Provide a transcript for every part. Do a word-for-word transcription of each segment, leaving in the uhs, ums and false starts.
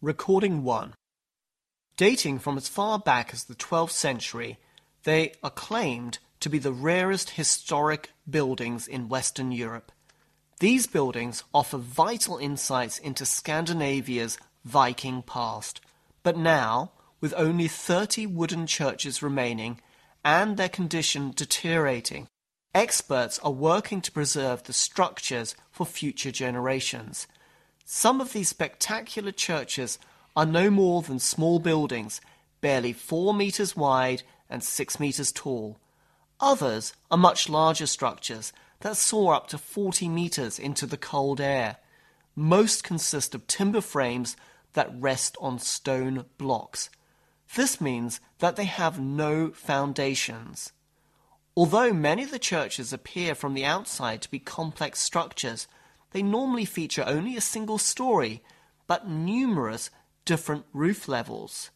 Recording one. Dating from as far back as the twelfth century, they are claimed to be the rarest historic buildings in Western Europe. These buildings offer vital insights into Scandinavia's Viking past. But now, with only thirty wooden churches remaining and their condition deteriorating, experts are working to preserve the structures for future generations. Some of these spectacular churches are no more than small buildings, barely four meters wide and six meters tall. Others are much larger structures that soar up to forty meters into the cold air. Most consist of timber frames that rest on stone blocks. This means that they have no foundations. Although many of the churches appear from the outside to be complex structures, they normally feature only a single story, but numerous different roof levels.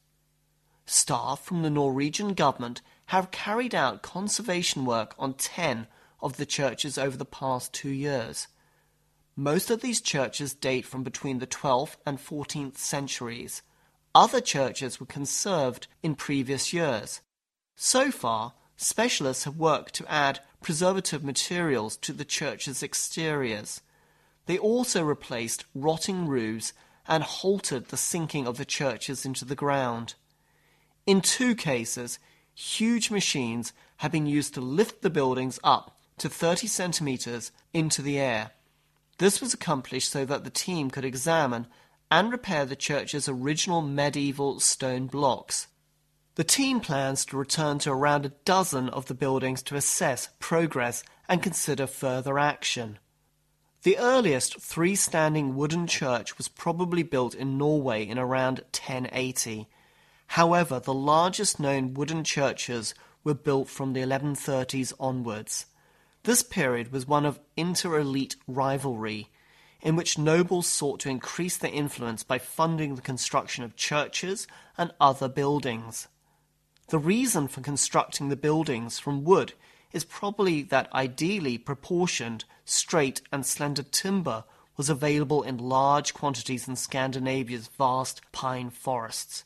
Staff from the Norwegian government have carried out conservation work on ten of the churches over the past two years. Most of these churches date from between the twelfth and fourteenth centuries. Other churches were conserved in previous years. So far, specialists have worked to add preservative materials to the church's exteriors. They also replaced rotting roofs and halted the sinking of the churches into the ground. In two cases, huge machines have been used to lift the buildings up to thirty centimeters into the air. This was accomplished so that the team could examine and repair the church's original medieval stone blocks. The team plans to return to around a dozen of the buildings to assess progress and consider further action. The earliest freestanding wooden church was probably built in Norway in around ten eighty. However, the largest known wooden churches were built from the eleven thirties onwards. This period was one of inter-elite rivalry, in which nobles sought to increase their influence by funding the construction of churches and other buildings. The reason for constructing the buildings from wood is probably that ideally proportioned, straight and slender timber was available in large quantities in Scandinavia's vast pine forests.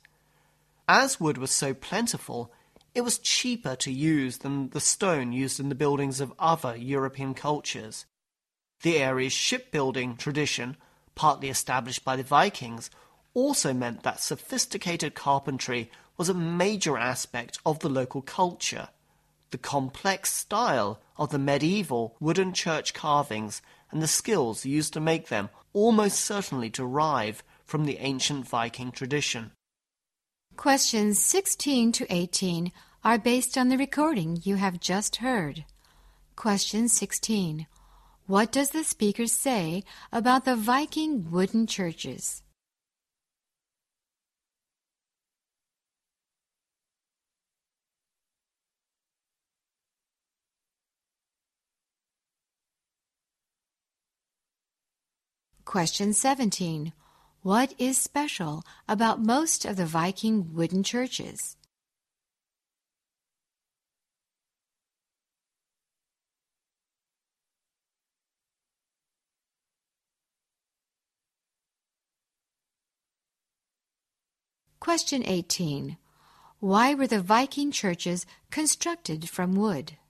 As wood was so plentiful, it was cheaper to use than the stone used in the buildings of other European cultures. The area's shipbuilding tradition, partly established by the Vikings, also meant that sophisticated carpentry was a major aspect of the local culture. The complex style of the medieval wooden church carvings and the skills used to make them almost certainly derive from the ancient Viking tradition. Questions sixteen to eighteen are based on the recording you have just heard. Question sixteen. What does the speaker say about the Viking wooden churches? Question seventeen. What is special about most of the Viking wooden churches? Question eighteen. Why were the Viking churches constructed from wood?